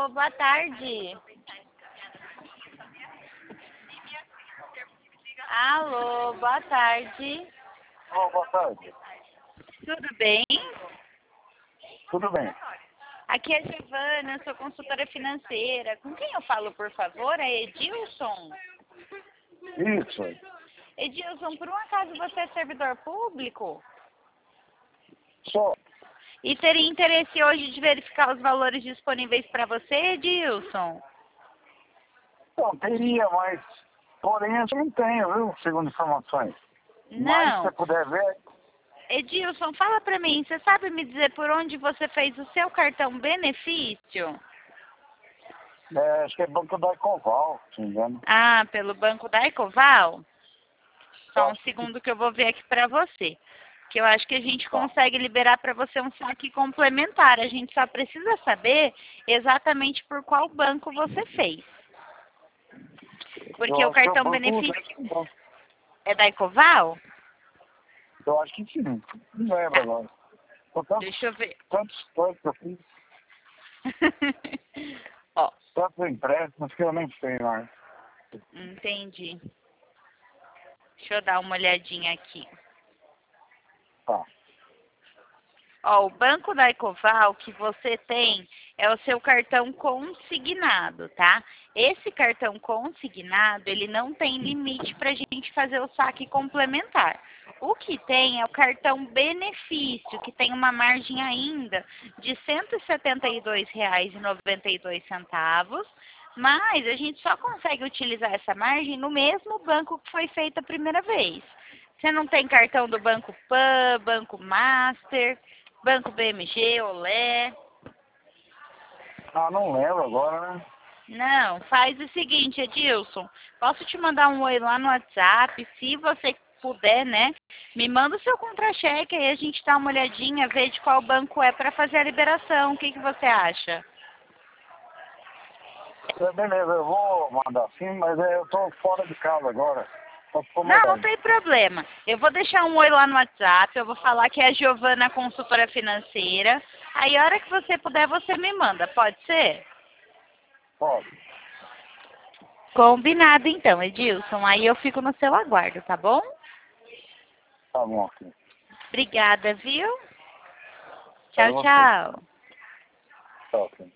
Alô, boa tarde. Alô, boa tarde. Alô, boa tarde. Tudo bem? Tudo bem? Aqui é a Giovana, sou consultora financeira. Com quem eu falo, por favor? É Edilson? Isso. Edilson, por um acaso você é servidor público? Só. E teria interesse hoje de verificar os valores disponíveis para você, Edilson? Não, teria, mas porém eu não tenho, viu? Segundo informações. Mas se você Não. puder ver, Edilson, fala para mim, você sabe me dizer por onde você fez o seu cartão benefício? acho que é Banco da Ecoval, se não me engano. Ah, pelo banco da Ecoval? Só um Acho que segundo que eu vou ver aqui para você. Que eu acho que a gente tá. consegue liberar para você um saque complementar. A gente só precisa saber exatamente por qual banco você fez. Porque Eu o acho que é o cartão Banco da benefício Ecoval. é da Ecoval? Eu acho que sim. Não lembro Tá, agora. São tantos, deixa eu ver. tantos coisas que eu fiz, Ó, tantos empréstimos que eu nem sei mais. entendi. Deixa eu dar uma olhadinha aqui. Tá. Ó, o banco da Ecoval que você tem é o seu cartão consignado, tá? Esse cartão consignado, ele não tem limite para a gente fazer o saque complementar. O que tem é o cartão benefício, que tem uma margem ainda de R$ 172,92, mas a gente só consegue utilizar essa margem no mesmo banco que foi feita a primeira vez. Você não tem cartão do Banco Pan, Banco Master, Banco BMG, Olé? Ah, não lembro agora, né? Não, faz o seguinte, Edilson. Posso te mandar um oi lá no WhatsApp, se você puder, né? Me manda o seu contra-cheque, aí a gente dá uma olhadinha, vê de qual banco é para fazer a liberação. O que que você acha? Beleza, eu vou mandar sim, mas eu tô fora de casa agora. Tô Não, não incomodado. tem problema. Eu vou deixar um oi lá no WhatsApp, eu vou falar que é a Giovana, consultora financeira. Aí, a hora que você puder, você me manda, pode ser? Pode. Combinado então, Edilson. Aí eu fico no seu aguardo, tá bom? Tá bom, aqui. Obrigada, viu? Para Tchau, você. tchau. Tchau, filho.